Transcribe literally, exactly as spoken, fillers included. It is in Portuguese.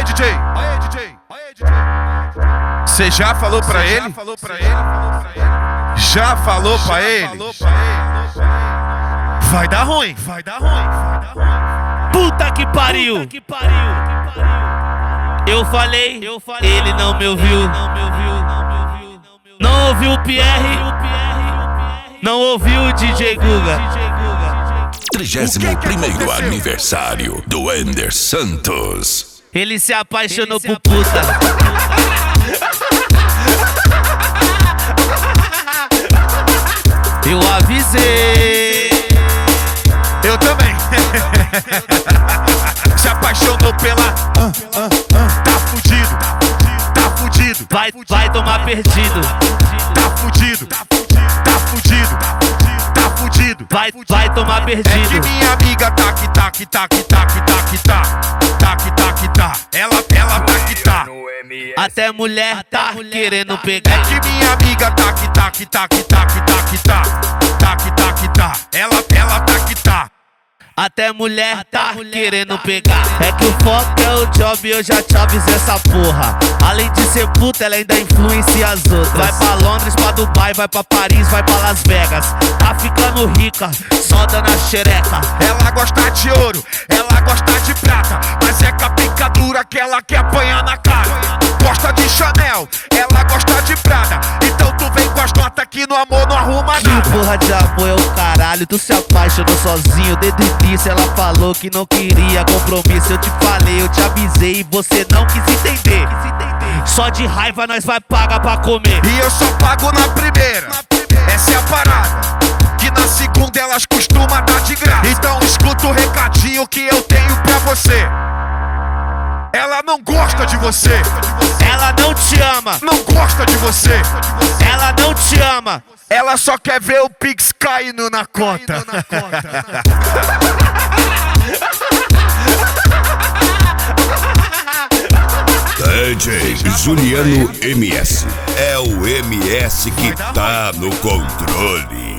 D J. Aê, D J. Você já falou pra ele? Já falou pra ele? Vai dar ruim, vai dar ruim, vai dar ruim. Puta que pariu! Eu falei, ele não me ouviu. Não ouviu o Pierre, não ouviu o D J Guga. trigésimo primeiro aniversário do Ender Santos. Ele se apaixonou por puta. Eu avisei. Eu também. Se apaixonou pela. Ah, ah, ah. Tá fudido, tá fudido. Vai, vai tomar perdido. Tá fudido, tá fudido, tá fudido. Vai, vai tomar perdido. É que minha amiga tá que tá que tá que tá que tá que tá tá que tá que tá. Ela, ela tá que tá. Até mulher tá querendo pegar. É que minha amiga tá que tá que tá que tá que tá que tá tá que tá que tá. Ela, ela tá que tá. Até mulher tá querendo pegar. É que o foco é o job, eu já te avisei essa porra. Além de ser puta, ela ainda influencia as outras. Vai pra Londres, pra Dubai, vai pra Paris, vai pra Las Vegas. Tá ficando rica, só dando a xereca. Ela gosta de ouro, ela gosta de prata, mas é com a pica dura que ela quer apanhar na cara. Gosta de Chanel, ela gosta de Prada. Então tu vem com as notas que no amor não arruma nada. Que porra de amor é o caralho, tu se apaixonou sozinho. Desde o início ela falou que não queria compromisso. Eu te falei, eu te avisei e você não quis entender. Só de raiva nós vai pagar pra comer. E eu só pago na primeira, essa é a parada. Que na segunda elas costumam dar de graça. Então escuta o recadinho que eu tenho pra você. Ela não gosta de você. Ela não te ama. Não gosta de você. Ela não te ama. Ela só quer ver o Pix caindo na conta. D J Juliano M S. É o M S que tá no controle.